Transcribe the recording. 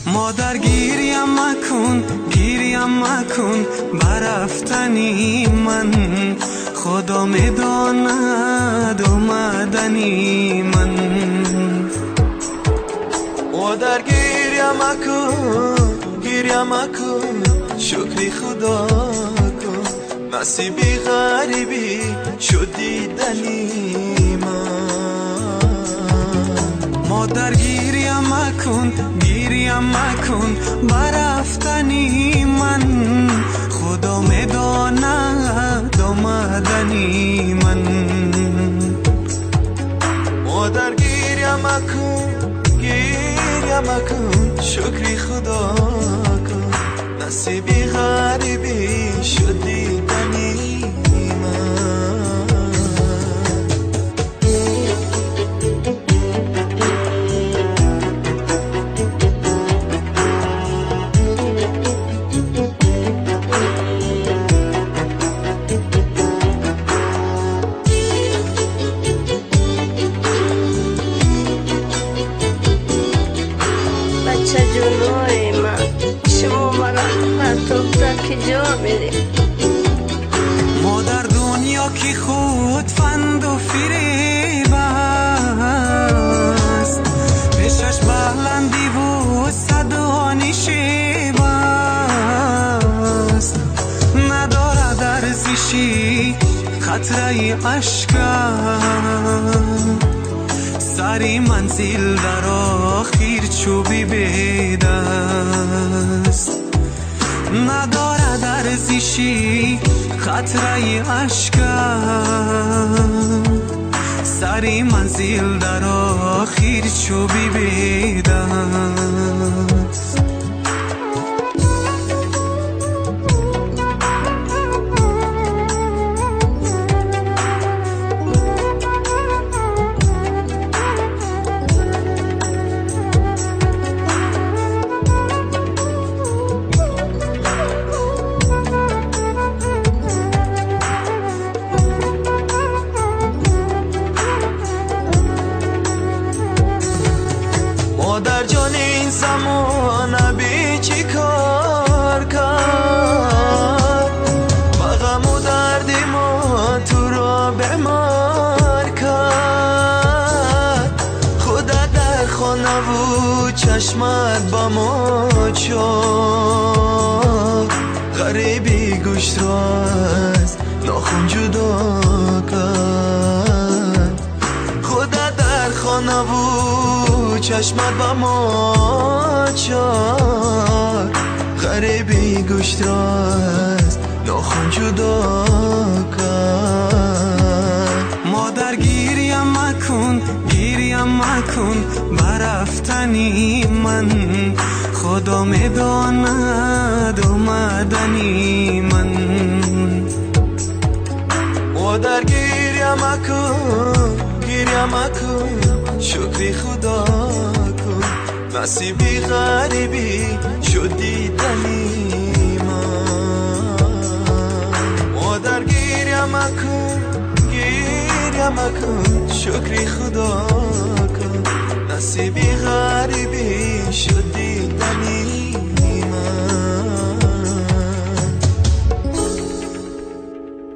مادر گیریم مکن برفتنی من، خدا میداند اومدنی من. مادر گیریم مکن شکری خدا کن، نصیبی غریبی شد دیدنی من. مادر گیریم مکن برفتنی من، خدا میداند آمدنی من. مادر گیریم مکن شکری خدا کن، نصیبی غریبی شد دیدنی بچه جونوی من، شما مرا پرتوبتا که جا میری. مادر دنیا کی خود فند و فریب است، پیشش بلندی و صدانی شیب است. ندارد ارزشی خطره اشکم، سری منزل در آخر چوبی بیدست. ندارد ارزشی خطره اشکم، سری منزل در آخر چوبی بیدست. مادر جان این زمان بی چی کار کرد، غم و درد ما تو را بیمار کرد. خدا در خانه و چشمت با ما چار، غریبی گوشت را از ناخن جدا کرد. خدا در خانه و چشمت با ما چار، غریبی گوشت را از ناخن جدا کرد. مادر گیریم مکن برفتنی من، خدا میداند اومدنی من. مادر گیریم مکن شکری خدا کن، نصیبی غریبی شد دیدنی من. مادر گیریم مکن شکری خدا کن، نصیبی غریبی شد دیدنی من.